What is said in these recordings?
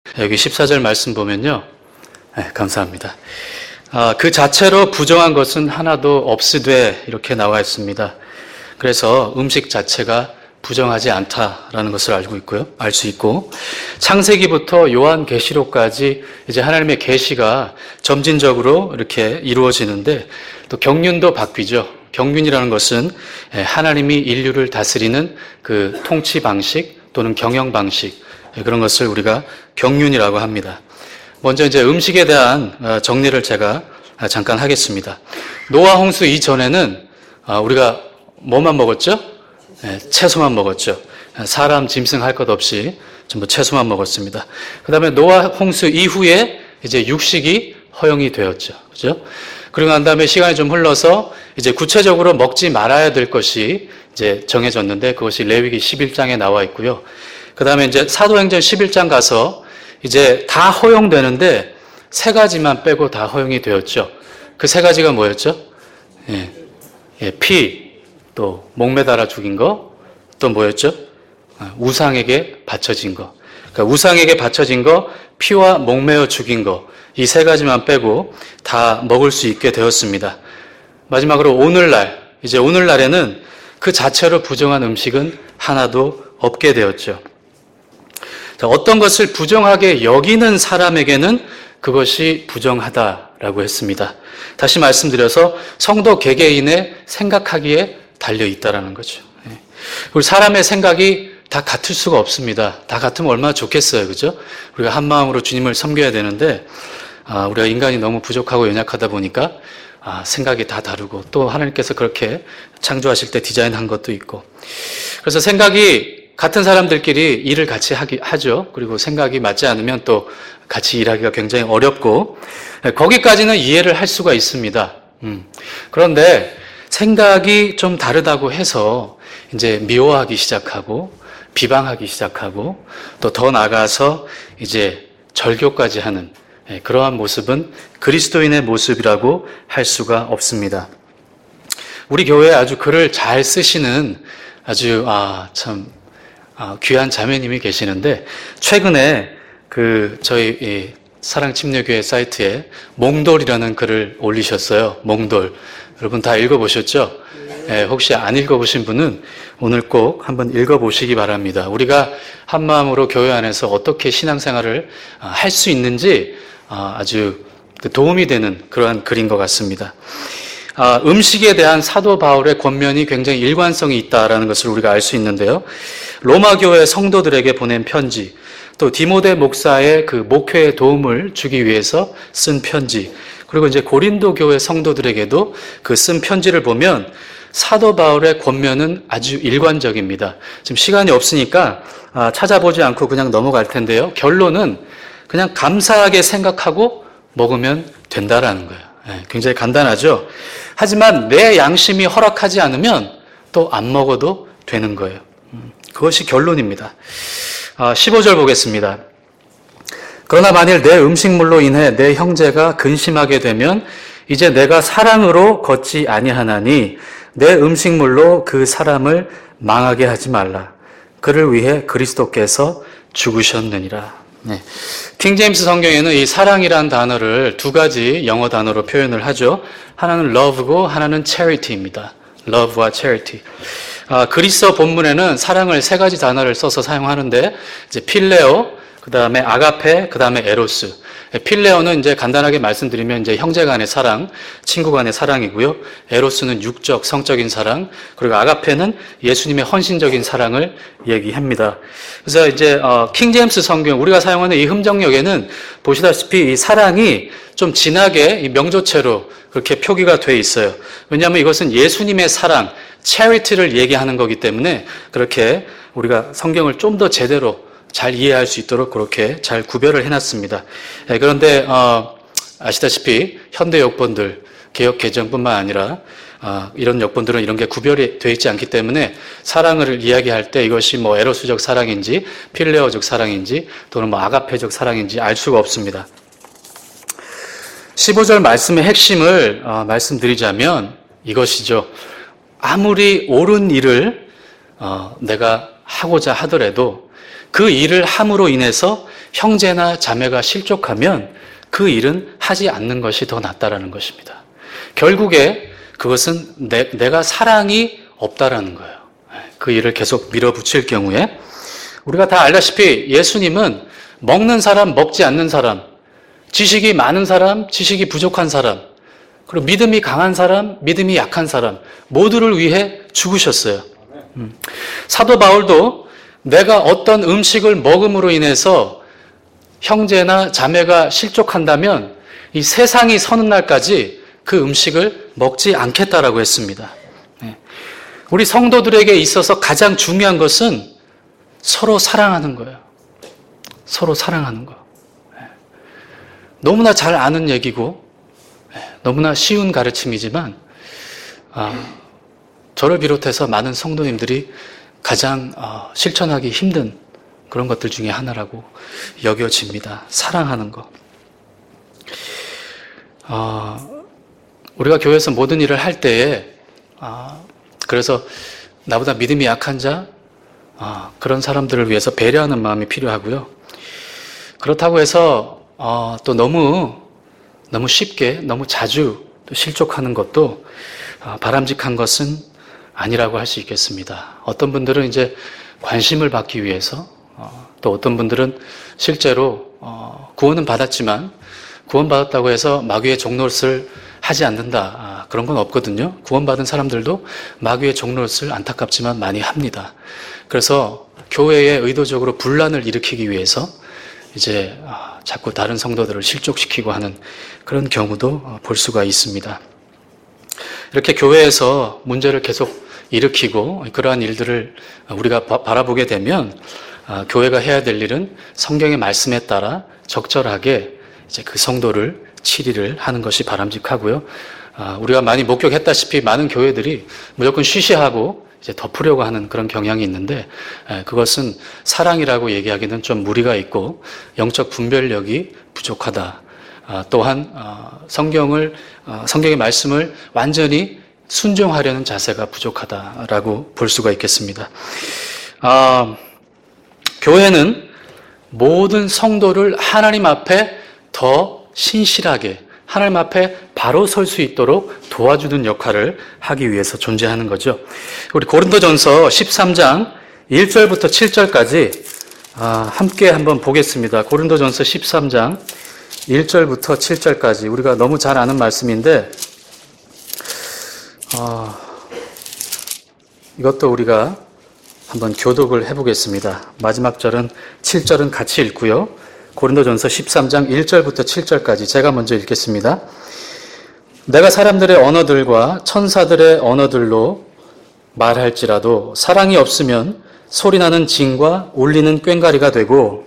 여기 14절 말씀 보면요. 네, 감사합니다. 그 자체로 부정한 것은 하나도 없으되 이렇게 나와 있습니다. 그래서 음식 자체가 부정하지 않다라는 것을 알 수 있고, 창세기부터 요한계시록까지 이제 하나님의 계시가 점진적으로 이렇게 이루어지는데, 또 경륜도 바뀌죠. 경륜이라는 것은 하나님이 인류를 다스리는 그 통치 방식 또는 경영 방식, 그런 것을 우리가 경륜이라고 합니다. 먼저 이제 음식에 대한 정리를 제가 잠깐 하겠습니다. 노아 홍수 이전에는 우리가 뭐만 먹었죠? 채소만 먹었죠. 사람, 짐승 할 것 없이 전부 채소만 먹었습니다. 그 다음에 노아 홍수 이후에 이제 육식이 허용이 되었죠. 그죠? 그리고 난 다음에 시간이 좀 흘러서 이제 구체적으로 먹지 말아야 될 것이 이제 정해졌는데, 그것이 레위기 11장에 나와 있고요. 그 다음에 이제 사도행전 11장 가서 이제 다 허용되는데 3가지만 빼고 다 허용이 되었죠. 그 3가지가 뭐였죠? 피, 또 목매달아 죽인 거, 또 뭐였죠? 우상에게 바쳐진 거. 그러니까 우상에게 바쳐진 거, 피와 목매어 죽인 거, 이 3가지만 빼고 다 먹을 수 있게 되었습니다. 마지막으로 오늘날에는 그 자체로 부정한 음식은 하나도 없게 되었죠. 어떤 것을 부정하게 여기는 사람에게는 그것이 부정하다라고 했습니다. 다시 말씀드려서 성도 개개인의 생각하기에 달려 있다라는 거죠. 우리 사람의 생각이 다 같을 수가 없습니다. 다 같으면 얼마나 좋겠어요, 그죠? 우리가 한 마음으로 주님을 섬겨야 되는데, 우리가 인간이 너무 부족하고 연약하다 보니까 생각이 다 다르고, 또 하나님께서 그렇게 창조하실 때 디자인한 것도 있고, 그래서 생각이 같은 사람들끼리 일을 같이 하죠. 그리고 생각이 맞지 않으면 또 같이 일하기가 굉장히 어렵고, 거기까지는 이해를 할 수가 있습니다. 그런데 생각이 좀 다르다고 해서 이제 미워하기 시작하고 비방하기 시작하고, 또 더 나아가서 이제 절교까지 하는 그러한 모습은 그리스도인의 모습이라고 할 수가 없습니다. 우리 교회에 아주 글을 잘 쓰시는 아주 귀한 자매님이 계시는데, 최근에 저희 사랑침례교회 사이트에 몽돌이라는 글을 올리셨어요. 몽돌. 여러분 다 읽어보셨죠? 혹시 안 읽어보신 분은 오늘 꼭 한번 읽어보시기 바랍니다. 우리가 한마음으로 교회 안에서 어떻게 신앙생활을 할 수 있는지 아주 도움이 되는 그러한 글인 것 같습니다. 음식에 대한 사도 바울의 권면이 굉장히 일관성이 있다라는 것을 우리가 알 수 있는데요. 로마 교회 성도들에게 보낸 편지, 또 디모데 목사의 그 목회에 도움을 주기 위해서 쓴 편지, 그리고 이제 고린도 교회 성도들에게도 그 쓴 편지를 보면 사도 바울의 권면은 아주 일관적입니다. 지금 시간이 없으니까 찾아보지 않고 그냥 넘어갈 텐데요. 결론은 그냥 감사하게 생각하고 먹으면 된다라는 거예요. 굉장히 간단하죠. 하지만 내 양심이 허락하지 않으면 또 안 먹어도 되는 거예요. 그것이 결론입니다. 15절 보겠습니다. 그러나 만일 내 음식물로 인해 내 형제가 근심하게 되면 이제 내가 사랑으로 걷지 아니하나니 내 음식물로 그 사람을 망하게 하지 말라. 그를 위해 그리스도께서 죽으셨느니라. 킹제임스 성경에는 이 사랑이란 단어를 2가지 영어 단어로 표현을 하죠. 하나는 love고 하나는 charity입니다. love와 charity. 그리스 본문에는 사랑을 3가지 단어를 써서 사용하는데, 이제 필레오, 그 다음에 아가페, 그 다음에 에로스. 필레오는 이제 간단하게 말씀드리면 이제 형제 간의 사랑, 친구 간의 사랑이고요. 에로스는 육적, 성적인 사랑, 그리고 아가페는 예수님의 헌신적인 사랑을 얘기합니다. 그래서 이제 킹제임스 성경, 우리가 사용하는 이 흠정역에는 보시다시피 이 사랑이 좀 진하게 이 명조체로 그렇게 표기가 돼 있어요. 왜냐하면 이것은 예수님의 사랑, charity를 얘기하는 거기 때문에 그렇게 우리가 성경을 좀 더 제대로 잘 이해할 수 있도록 그렇게 잘 구별을 해놨습니다. 그런데 아시다시피 현대 역본들, 개역 개정뿐만 아니라 이런 역본들은 이런 게 구별이 되어 있지 않기 때문에 사랑을 이야기할 때 이것이 뭐 에로스적 사랑인지 필레오적 사랑인지 또는 뭐 아가페적 사랑인지 알 수가 없습니다. 15절 말씀의 핵심을 말씀드리자면 이것이죠. 아무리 옳은 일을 내가 하고자 하더라도 그 일을 함으로 인해서 형제나 자매가 실족하면 그 일은 하지 않는 것이 더 낫다라는 것입니다. 결국에 그것은 내가 사랑이 없다라는 거예요. 그 일을 계속 밀어붙일 경우에 우리가 다 알다시피 예수님은 먹는 사람, 먹지 않는 사람, 지식이 많은 사람, 지식이 부족한 사람, 그리고 믿음이 강한 사람, 믿음이 약한 사람 모두를 위해 죽으셨어요. 사도 바울도 내가 어떤 음식을 먹음으로 인해서 형제나 자매가 실족한다면 이 세상이 서는 날까지 그 음식을 먹지 않겠다라고 했습니다. 우리 성도들에게 있어서 가장 중요한 것은 서로 사랑하는 거예요. 서로 사랑하는 거. 너무나 잘 아는 얘기고 너무나 쉬운 가르침이지만 저를 비롯해서 많은 성도님들이 가장 실천하기 힘든 그런 것들 중에 하나라고 여겨집니다. 사랑하는 거. 우리가 교회에서 모든 일을 할 때에 그래서 나보다 믿음이 약한 자 그런 사람들을 위해서 배려하는 마음이 필요하고요. 그렇다고 해서 또 너무 쉽게 너무 자주 또 실족하는 것도 바람직한 것은 아니라고 할 수 있겠습니다. 어떤 분들은 이제 관심을 받기 위해서 또 어떤 분들은 실제로 구원은 받았지만 구원받았다고 해서 마귀의 종노릇을 하지 않는다. 그런 건 없거든요. 구원받은 사람들도 마귀의 종노릇을 안타깝지만 많이 합니다. 그래서 교회에 의도적으로 분란을 일으키기 위해서 이제 자꾸 다른 성도들을 실족시키고 하는 그런 경우도 볼 수가 있습니다. 이렇게 교회에서 문제를 계속 일으키고 그러한 일들을 우리가 바라보게 되면 교회가 해야 될 일은 성경의 말씀에 따라 적절하게 이제 그 성도를 치리를 하는 것이 바람직하고요. 우리가 많이 목격했다시피 많은 교회들이 무조건 쉬쉬하고 이제 덮으려고 하는 그런 경향이 있는데 그것은 사랑이라고 얘기하기는 좀 무리가 있고 영적 분별력이 부족하다. 또한 성경의 말씀을 완전히 순종하려는 자세가 부족하다라고 볼 수가 있겠습니다. 교회는 모든 성도를 하나님 앞에 더 신실하게 하나님 앞에 바로 설 수 있도록 도와주는 역할을 하기 위해서 존재하는 거죠. 우리 고린도전서 13장 1절부터 7절까지 함께 한번 보겠습니다. 고린도전서 13장 1절부터 7절까지 우리가 너무 잘 아는 말씀인데 이것도 우리가 한번 교독을 해보겠습니다. 마지막 절은 7절은 같이 읽고요. 고린도전서 13장 1절부터 7절까지 제가 먼저 읽겠습니다. 내가 사람들의 언어들과 천사들의 언어들로 말할지라도 사랑이 없으면 소리나는 징과 울리는 꽹과리가 되고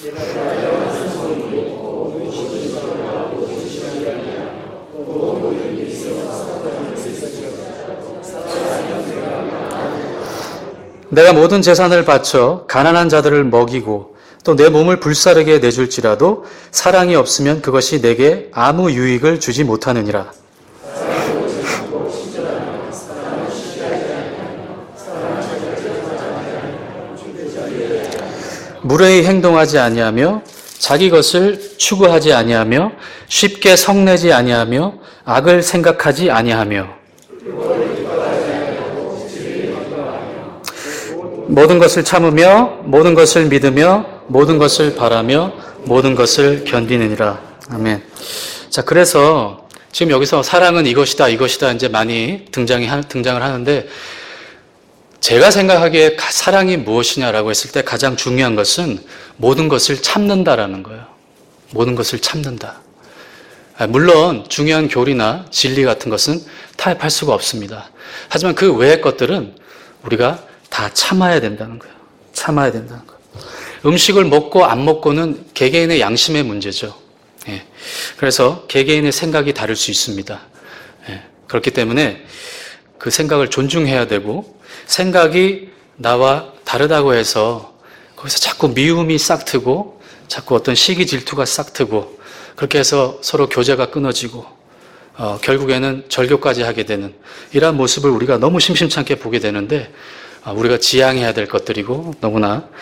내가 모든 재산을 바쳐 가난한 자들을 먹이고 또 내 몸을 불사르게 내줄지라도 사랑이 없으면 그것이 내게 아무 유익을 주지 못하느니라. 무례히 행동하지 아니하며 자기 것을 추구하지 아니하며 쉽게 성내지 아니하며 악을 생각하지 아니하며 모든 것을 참으며 모든 것을 믿으며 모든 것을 바라며 모든 것을 견디느니라. 아멘. 자, 그래서 지금 여기서 사랑은 이것이다 이제 많이 등장을 하는데 제가 생각하기에 사랑이 무엇이냐라고 했을 때 가장 중요한 것은 모든 것을 참는다라는 거예요. 모든 것을 참는다. 물론 중요한 교리나 진리 같은 것은 타협할 수가 없습니다. 하지만 그 외의 것들은 우리가 다 참아야 된다는 거예요. 참아야 된다는 거예요. 음식을 먹고 안 먹고는 개개인의 양심의 문제죠. 그래서 개개인의 생각이 다를 수 있습니다. 그렇기 때문에 그 생각을 존중해야 되고 생각이 나와 다르다고 해서 거기서 자꾸 미움이 싹트고 자꾸 어떤 시기 질투가 싹트고 그렇게 해서 서로 교제가 끊어지고 결국에는 절교까지 하게 되는 이러한 모습을 우리가 너무 심심찮게 보게 되는데 우리가 지양해야 될 것들이고 너무나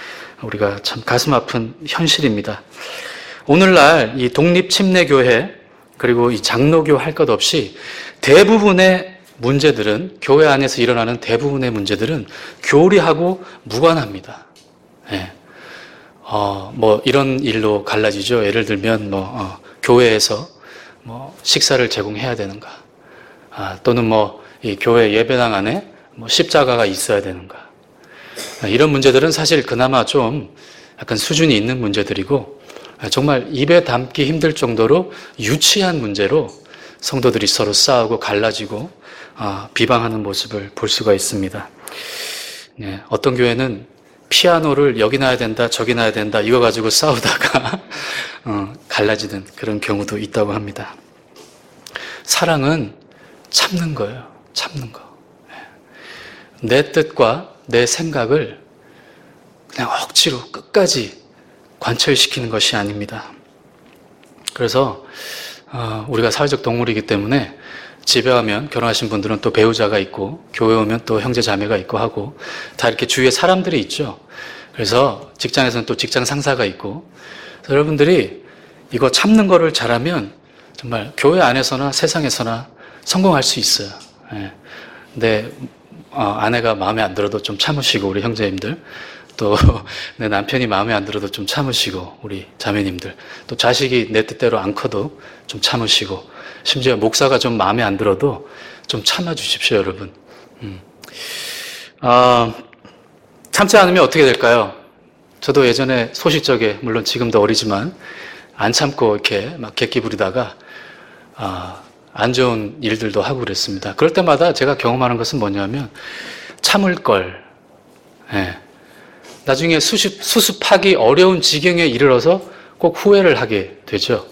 우리가 참 가슴 아픈 현실입니다. 오늘날 이 독립침례교회 그리고 이 장로교 할 것 없이 대부분의 문제들은 교회 안에서 일어나는 대부분의 문제들은 교리하고 무관합니다. 예. 뭐 이런 일로 갈라지죠. 예를 들면 교회에서 식사를 제공해야 되는가, 또는 이 교회 예배당 안에 십자가가 있어야 되는가. 이런 문제들은 사실 그나마 좀 약간 수준이 있는 문제들이고 정말 입에 담기 힘들 정도로 유치한 문제로 성도들이 서로 싸우고 갈라지고 비방하는 모습을 볼 수가 있습니다. 네, 어떤 교회는 피아노를 여기 놔야 된다, 저기 놔야 된다, 이거 가지고 싸우다가 갈라지는 그런 경우도 있다고 합니다. 사랑은 참는 거예요. 참는 거. 내 뜻과 내 생각을 그냥 억지로 끝까지 관철시키는 것이 아닙니다. 그래서 우리가 사회적 동물이기 때문에 집에 가면 결혼하신 분들은 또 배우자가 있고 교회 오면 또 형제 자매가 있고 하고 다 이렇게 주위에 사람들이 있죠. 그래서 직장에서는 또 직장 상사가 있고, 그래서 여러분들이 이거 참는 거를 잘하면 정말 교회 안에서나 세상에서나 성공할 수 있어요. 내 아내가 마음에 안 들어도 좀 참으시고, 우리 형제님들, 또 내 남편이 마음에 안 들어도 좀 참으시고, 우리 자매님들, 또 자식이 내 뜻대로 안 커도 좀 참으시고, 심지어 목사가 좀 마음에 안 들어도 좀 참아주십시오, 여러분. 참지 않으면 어떻게 될까요? 저도 예전에 소시적에, 물론 지금도 어리지만 안 참고 이렇게 막 객기 부리다가 안 좋은 일들도 하고 그랬습니다. 그럴 때마다 제가 경험하는 것은 뭐냐면 참을 걸. 나중에 수습하기 어려운 지경에 이르러서 꼭 후회를 하게 되죠.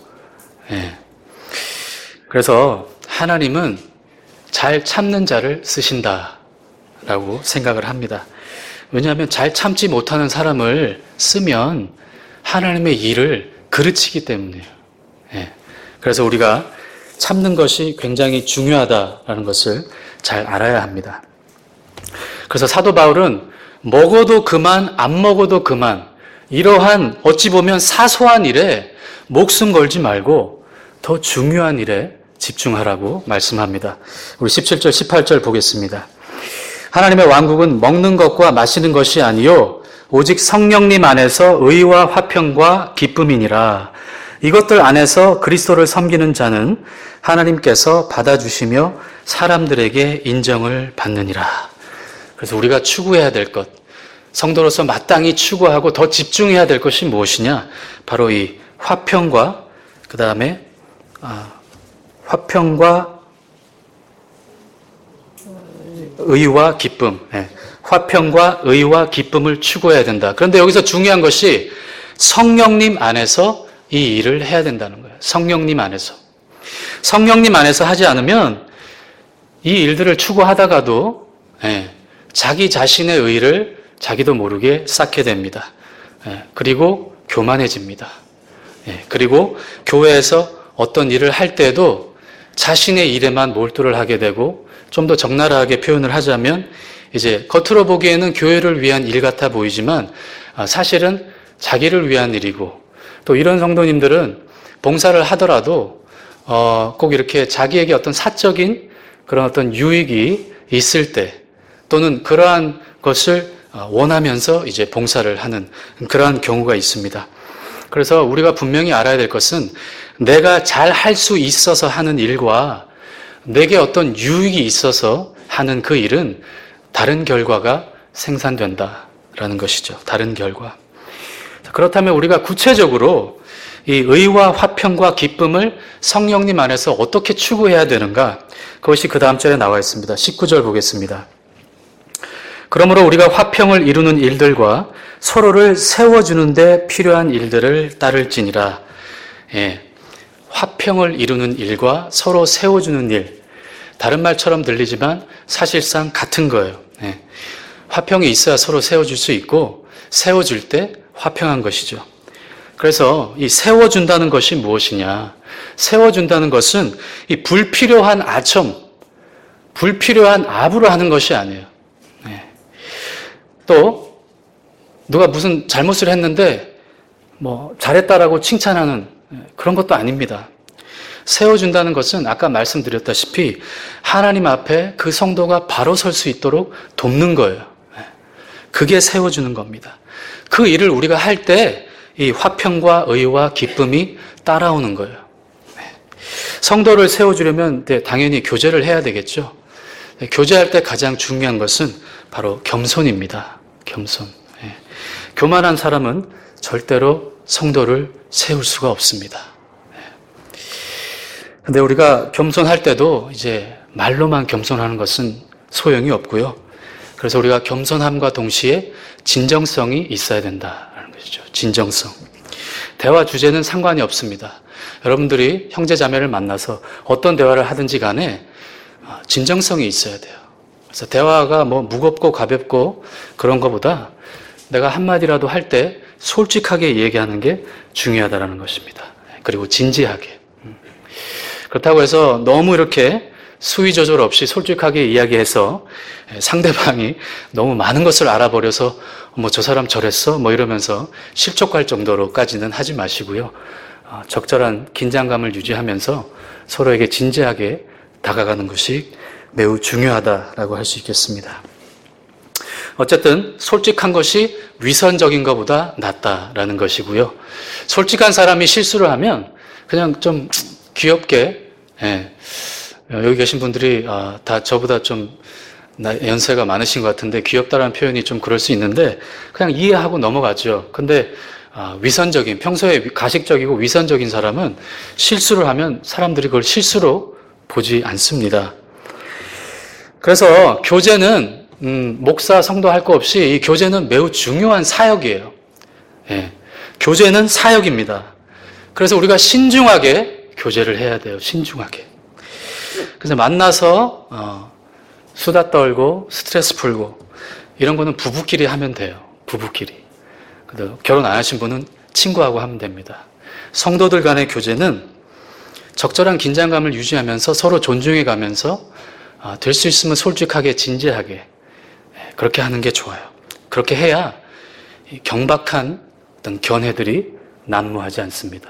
그래서 하나님은 잘 참는 자를 쓰신다라고 생각을 합니다. 왜냐하면 잘 참지 못하는 사람을 쓰면 하나님의 일을 그르치기 때문이에요. 그래서 우리가 참는 것이 굉장히 중요하다라는 것을 잘 알아야 합니다. 그래서 사도 바울은 먹어도 그만, 안 먹어도 그만, 이러한 어찌 보면 사소한 일에 목숨 걸지 말고 더 중요한 일에 집중하라고 말씀합니다. 우리 17절, 18절 보겠습니다. 하나님의 왕국은 먹는 것과 마시는 것이 아니요 오직 성령님 안에서 의와 화평과 기쁨이니라. 이것들 안에서 그리스도를 섬기는 자는 하나님께서 받아주시며 사람들에게 인정을 받느니라. 그래서 우리가 추구해야 될 것, 성도로서 마땅히 추구하고 더 집중해야 될 것이 무엇이냐? 바로 이 화평과 그 다음에 화평과 의와 기쁨, 화평과 의와 기쁨을 추구해야 된다. 그런데 여기서 중요한 것이 성령님 안에서 이 일을 해야 된다는 거예요. 성령님 안에서. 성령님 안에서 하지 않으면 이 일들을 추구하다가도 자기 자신의 의를 자기도 모르게 쌓게 됩니다. 그리고 교만해집니다. 그리고 교회에서 어떤 일을 할 때도 자신의 일에만 몰두를 하게 되고, 좀 더 적나라하게 표현을 하자면 이제 겉으로 보기에는 교회를 위한 일 같아 보이지만 사실은 자기를 위한 일이고, 또 이런 성도님들은 봉사를 하더라도 꼭 이렇게 자기에게 어떤 사적인 그런 어떤 유익이 있을 때, 또는 그러한 것을 원하면서 이제 봉사를 하는 그러한 경우가 있습니다. 그래서 우리가 분명히 알아야 될 것은 내가 잘 할 수 있어서 하는 일과 내게 어떤 유익이 있어서 하는 그 일은 다른 결과가 생산된다라는 것이죠. 다른 결과. 그렇다면 우리가 구체적으로 이 의와 화평과 기쁨을 성령님 안에서 어떻게 추구해야 되는가? 그것이 그 다음 절에 나와 있습니다. 19절 보겠습니다. 그러므로 우리가 화평을 이루는 일들과 서로를 세워주는 데 필요한 일들을 따를지니라. 화평을 이루는 일과 서로 세워주는 일. 다른 말처럼 들리지만 사실상 같은 거예요. 화평이 있어야 서로 세워줄 수 있고, 세워줄 때 화평한 것이죠. 그래서 이 세워준다는 것이 무엇이냐? 세워준다는 것은 이 불필요한 아첨, 불필요한 압으로 하는 것이 아니에요. 또 누가 무슨 잘못을 했는데 뭐 잘했다라고 칭찬하는 그런 것도 아닙니다. 세워준다는 것은 아까 말씀드렸다시피 하나님 앞에 그 성도가 바로 설 수 있도록 돕는 거예요. 그게 세워주는 겁니다. 그 일을 우리가 할 때 이 화평과 의와 기쁨이 따라오는 거예요. 성도를 세워주려면 당연히 교제를 해야 되겠죠. 교제할 때 가장 중요한 것은 바로 겸손입니다. 겸손. 교만한 사람은 절대로 성도를 세울 수가 없습니다. 근데 우리가 겸손할 때도 이제 말로만 겸손하는 것은 소용이 없고요. 그래서 우리가 겸손함과 동시에 진정성이 있어야 된다는 것이죠. 진정성. 대화 주제는 상관이 없습니다. 여러분들이 형제 자매를 만나서 어떤 대화를 하든지 간에 진정성이 있어야 돼요. 그래서 대화가 뭐 무겁고 가볍고 그런 것보다 내가 한마디라도 할 때 솔직하게 얘기하는 게 중요하다는 것입니다. 그리고 진지하게. 그렇다고 해서 너무 이렇게 수위 조절 없이 솔직하게 이야기해서 상대방이 너무 많은 것을 알아버려서 뭐 저 사람 저랬어? 뭐 이러면서 실족할 정도로까지는 하지 마시고요. 적절한 긴장감을 유지하면서 서로에게 진지하게 다가가는 것이 매우 중요하다라고 할 수 있겠습니다. 어쨌든 솔직한 것이 위선적인 것보다 낫다라는 것이고요. 솔직한 사람이 실수를 하면 그냥 좀 귀엽게, 여기 계신 분들이 다 저보다 좀 연세가 많으신 것 같은데 귀엽다라는 표현이 좀 그럴 수 있는데 그냥 이해하고 넘어가죠. 근데 위선적인, 평소에 가식적이고 위선적인 사람은 실수를 하면 사람들이 그걸 실수로 보지 않습니다. 그래서 교제는 목사, 성도 할 거 없이 이 교제는 매우 중요한 사역이에요. 교제는 사역입니다. 그래서 우리가 신중하게 교제를 해야 돼요. 신중하게. 그래서 만나서 수다 떨고 스트레스 풀고 이런 거는 부부끼리 하면 돼요. 부부끼리. 결혼 안 하신 분은 친구하고 하면 됩니다. 성도들 간의 교제는 적절한 긴장감을 유지하면서 서로 존중해 가면서 될 수 있으면 솔직하게 진지하게 그렇게 하는 게 좋아요. 그렇게 해야 경박한 어떤 견해들이 난무하지 않습니다.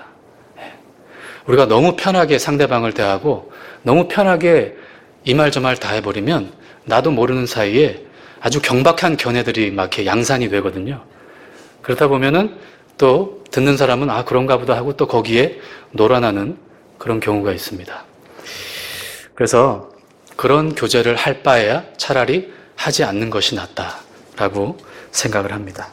우리가 너무 편하게 상대방을 대하고 너무 편하게 이 말 저 말 다 해버리면 나도 모르는 사이에 아주 경박한 견해들이 막 이렇게 양산이 되거든요. 그러다 보면은 또 듣는 사람은 그런가 보다 하고 또 거기에 놀아나는 그런 경우가 있습니다. 그래서 그런 교제를 할 바에야 차라리 하지 않는 것이 낫다라고 생각을 합니다.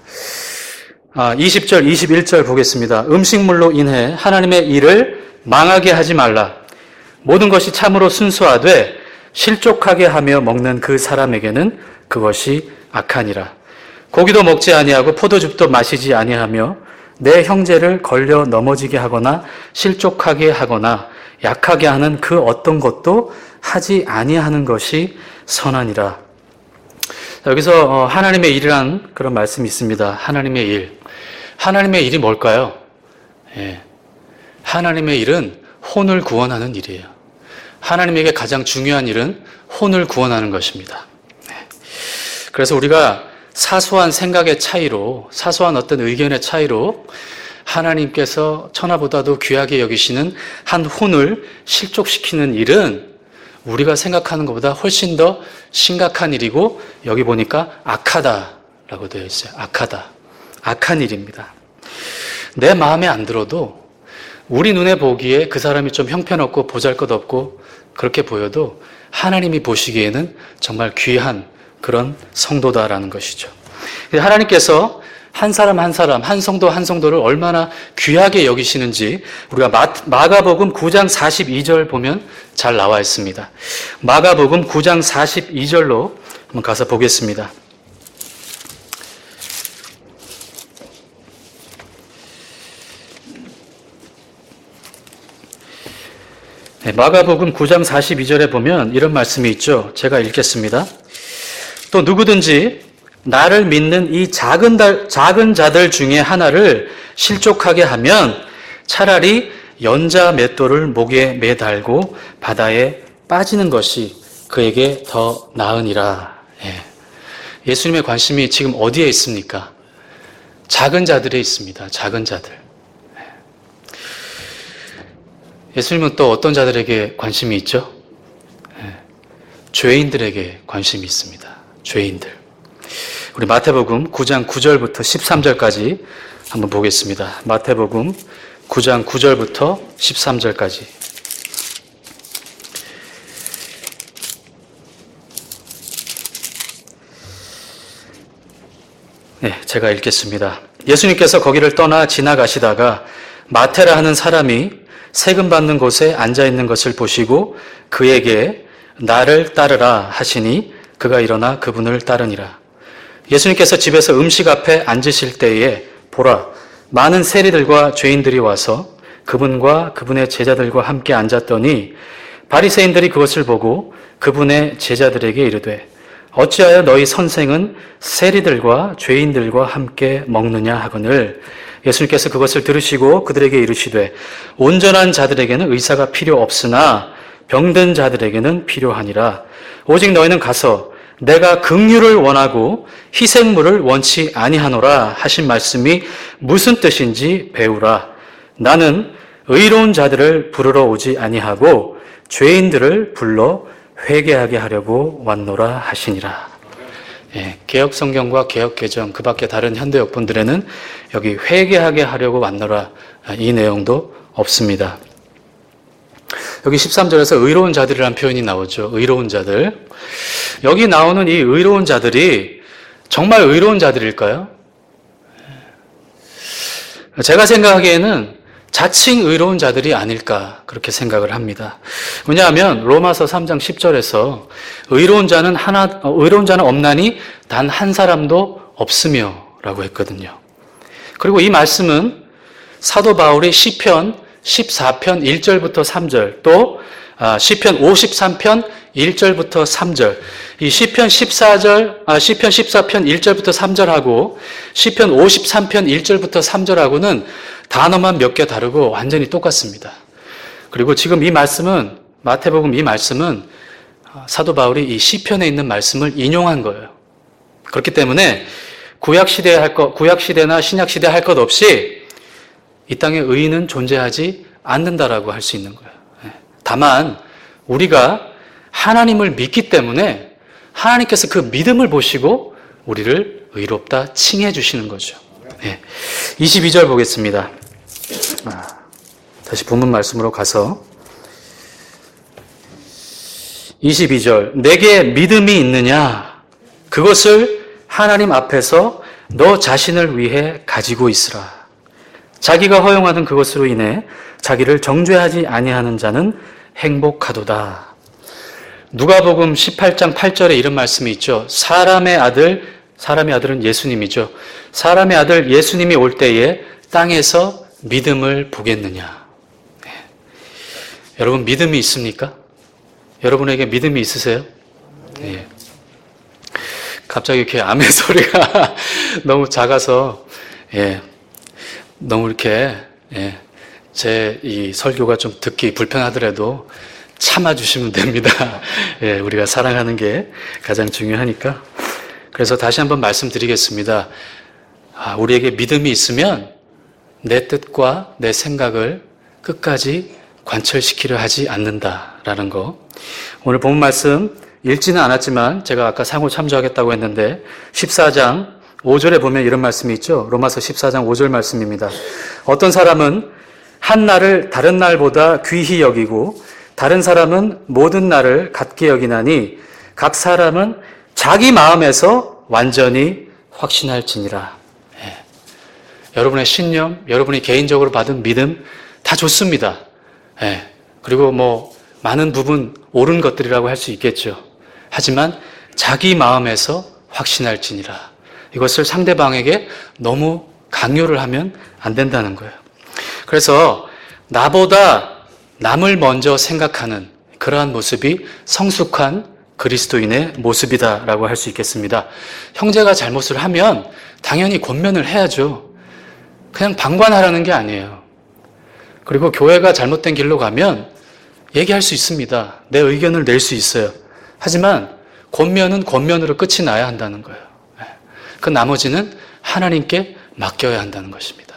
20절, 21절 보겠습니다. 음식물로 인해 하나님의 일을 망하게 하지 말라. 모든 것이 참으로 순수하되 실족하게 하며 먹는 그 사람에게는 그것이 악하니라. 고기도 먹지 아니하고 포도즙도 마시지 아니하며 내 형제를 걸려 넘어지게 하거나 실족하게 하거나 약하게 하는 그 어떤 것도 하지 아니하는 것이 선하니라. 여기서 하나님의 일이란 그런 말씀이 있습니다. 하나님의 일. 하나님의 일이 뭘까요? 하나님의 일은 혼을 구원하는 일이에요. 하나님에게 가장 중요한 일은 혼을 구원하는 것입니다. 그래서 우리가 사소한 생각의 차이로, 사소한 어떤 의견의 차이로 하나님께서 천하보다도 귀하게 여기시는 한 혼을 실족시키는 일은 우리가 생각하는 것보다 훨씬 더 심각한 일이고 여기 보니까 악하다라고 되어 있어요. 악하다. 악한 일입니다. 내 마음에 안 들어도 우리 눈에 보기에 그 사람이 좀 형편없고 보잘것없고 그렇게 보여도 하나님이 보시기에는 정말 귀한 그런 성도다라는 것이죠. 하나님께서 한 사람 한 사람, 한 성도 한 성도를 얼마나 귀하게 여기시는지 우리가 마가복음 9장 42절 보면 잘 나와 있습니다. 마가복음 9장 42절로 한번 가서 보겠습니다. 마가복음 9장 42절에 보면 이런 말씀이 있죠. 제가 읽겠습니다. 또 누구든지 나를 믿는 이 작은 자들 중에 하나를 실족하게 하면 차라리 연자 맷돌을 목에 매달고 바다에 빠지는 것이 그에게 더 나으니라. 예수님의 관심이 지금 어디에 있습니까? 작은 자들에 있습니다. 작은 자들. 예수님은 또 어떤 자들에게 관심이 있죠? 죄인들에게 관심이 있습니다. 죄인들. 우리 마태복음 9장 9절부터 13절까지 한번 보겠습니다. 마태복음 9장 9절부터 13절까지. 네, 제가 읽겠습니다. 예수님께서 거기를 떠나 지나가시다가 마태라 하는 사람이 세금 받는 곳에 앉아 있는 것을 보시고 그에게 나를 따르라 하시니 그가 일어나 그분을 따르니라. 예수님께서 집에서 음식 앞에 앉으실 때에 보라, 많은 세리들과 죄인들이 와서 그분과 그분의 제자들과 함께 앉았더니 바리새인들이 그것을 보고 그분의 제자들에게 이르되 어찌하여 너희 선생은 세리들과 죄인들과 함께 먹느냐 하거늘. 예수님께서 그것을 들으시고 그들에게 이르시되 온전한 자들에게는 의사가 필요 없으나 병든 자들에게는 필요하니라. 오직 너희는 가서 내가 긍휼을 원하고 희생물을 원치 아니하노라 하신 말씀이 무슨 뜻인지 배우라. 나는 의로운 자들을 부르러 오지 아니하고 죄인들을 불러 회개하게 하려고 왔노라 하시니라. 개혁 성경과 개혁 개정 그 밖에 다른 현대 역본들에는 여기 회개하게 하려고 왔노라 이 내용도 없습니다. 여기 13절에서 의로운 자들이라는 표현이 나오죠. 의로운 자들. 여기 나오는 이 의로운 자들이 정말 의로운 자들일까요? 제가 생각하기에는 자칭 의로운 자들이 아닐까 그렇게 생각을 합니다. 왜냐하면 로마서 3장 10절에서 의로운 자는 없나니 단 한 사람도 없으며 라고 했거든요. 그리고 이 말씀은 사도 바울이 시편 14편 1절부터 3절 또 시편 53편 1절부터 3절 이 시편 14편 1절부터 3절하고 시편 53편 1절부터 3절하고는 단어만 몇 개 다르고 완전히 똑같습니다. 그리고 지금 이 말씀은 마태복음 이 말씀은 사도 바울이 이 시편에 있는 말씀을 인용한 거예요. 그렇기 때문에 구약시대나 신약시대 할 것 없이 이 땅에 의인은 존재하지 않는다라고 할 수 있는 거예요. 다만 우리가 하나님을 믿기 때문에 하나님께서 그 믿음을 보시고 우리를 의롭다 칭해 주시는 거죠. 22절 보겠습니다. 다시 본문 말씀으로 가서 22절 내게 믿음이 있느냐 그것을 하나님 앞에서 너 자신을 위해 가지고 있으라. 자기가 허용하는 그것으로 인해 자기를 정죄하지 아니하는 자는 행복하도다. 누가복음 18장 8절에 이런 말씀이 있죠. 사람의 아들은 예수님이죠. 사람의 아들 예수님이 올 때에 땅에서 믿음을 보겠느냐. 여러분 믿음이 있습니까? 여러분에게 믿음이 있으세요? 네. 갑자기 이렇게 아멘 소리가 너무 작아서 너무 이렇게 제 이 설교가 좀 듣기 불편하더라도 참아주시면 됩니다. 우리가 사랑하는 게 가장 중요하니까. 그래서 다시 한번 말씀드리겠습니다. 우리에게 믿음이 있으면 내 뜻과 내 생각을 끝까지 관철시키려 하지 않는다라는 거. 오늘 본 말씀 읽지는 않았지만 제가 아까 상호 참조하겠다고 했는데 14장 5절에 보면 이런 말씀이 있죠. 로마서 14장 5절 말씀입니다. 어떤 사람은 한 날을 다른 날보다 귀히 여기고 다른 사람은 모든 날을 같게 여기나니 각 사람은 자기 마음에서 완전히 확신할지니라. 여러분의 신념, 여러분이 개인적으로 받은 믿음 다 좋습니다. 그리고 많은 부분 옳은 것들이라고 할 수 있겠죠. 하지만 자기 마음에서 확신할지니라. 이것을 상대방에게 너무 강요를 하면 안 된다는 거예요. 그래서 나보다 남을 먼저 생각하는 그러한 모습이 성숙한 그리스도인의 모습이다라고 할 수 있겠습니다. 형제가 잘못을 하면 당연히 권면을 해야죠. 그냥 방관하라는 게 아니에요. 그리고 교회가 잘못된 길로 가면 얘기할 수 있습니다. 내 의견을 낼 수 있어요. 하지만 권면은 권면으로 끝이 나야 한다는 거예요. 그 나머지는 하나님께 맡겨야 한다는 것입니다.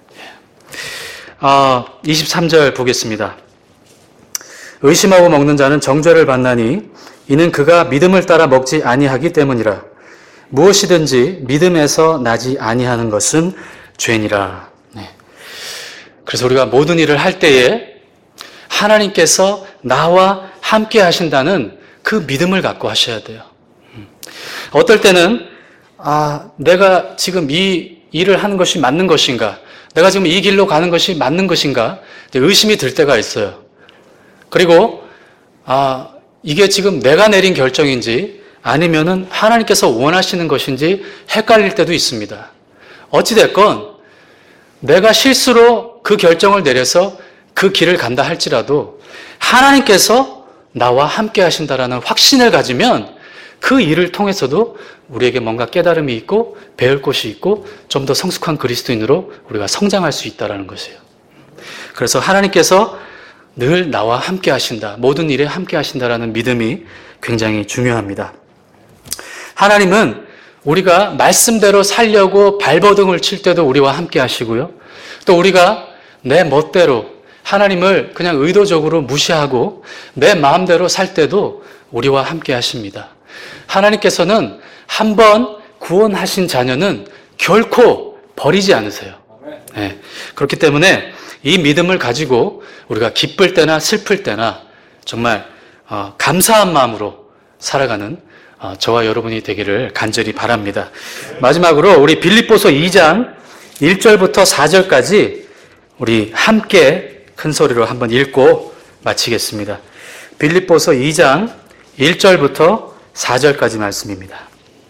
23절 보겠습니다. 의심하고 먹는 자는 정죄를 받나니 이는 그가 믿음을 따라 먹지 아니하기 때문이라. 무엇이든지 믿음에서 나지 아니하는 것은 죄니라. 네. 그래서 우리가 모든 일을 할 때에 하나님께서 나와 함께 하신다는 그 믿음을 갖고 하셔야 돼요. 어떨 때는 내가 지금 이 일을 하는 것이 맞는 것인가? 내가 지금 이 길로 가는 것이 맞는 것인가? 의심이 들 때가 있어요. 그리고 이게 지금 내가 내린 결정인지 아니면은 하나님께서 원하시는 것인지 헷갈릴 때도 있습니다. 어찌됐건 내가 실수로 그 결정을 내려서 그 길을 간다 할지라도 하나님께서 나와 함께 하신다라는 확신을 가지면 그 일을 통해서도 우리에게 뭔가 깨달음이 있고 배울 것이 있고 좀 더 성숙한 그리스도인으로 우리가 성장할 수 있다는 것이에요. 그래서 하나님께서 늘 나와 함께 하신다, 모든 일에 함께 하신다라는 믿음이 굉장히 중요합니다. 하나님은 우리가 말씀대로 살려고 발버둥을 칠 때도 우리와 함께 하시고요. 또 우리가 내 멋대로 하나님을 그냥 의도적으로 무시하고 내 마음대로 살 때도 우리와 함께 하십니다. 하나님께서는 한번 구원하신 자녀는 결코 버리지 않으세요. 네. 그렇기 때문에 이 믿음을 가지고 우리가 기쁠 때나 슬플 때나 정말 감사한 마음으로 살아가는 저와 여러분이 되기를 간절히 바랍니다. 마지막으로 우리 빌립보서 2장 1절부터 4절까지 우리 함께 큰 소리로 한번 읽고 마치겠습니다. 빌립보서 2장 1절부터 4절까지 말씀입니다.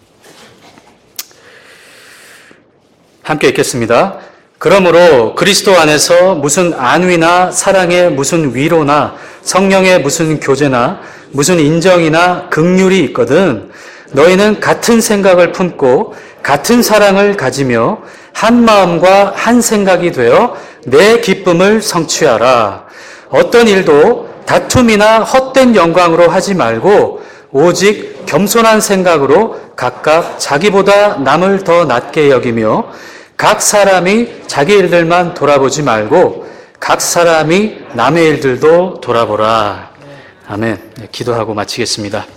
함께 읽겠습니다. 그러므로 그리스도 안에서 무슨 안위나 사랑의 무슨 위로나 성령의 무슨 교제나 무슨 인정이나 긍휼이 있거든 너희는 같은 생각을 품고 같은 사랑을 가지며 한 마음과 한 생각이 되어 내 기쁨을 성취하라. 어떤 일도 다툼이나 헛된 영광으로 하지 말고 오직 겸손한 생각으로 각각 자기보다 남을 더 낮게 여기며 각 사람이 자기 일들만 돌아보지 말고 각 사람이 남의 일들도 돌아보라. 아멘. 기도하고 마치겠습니다.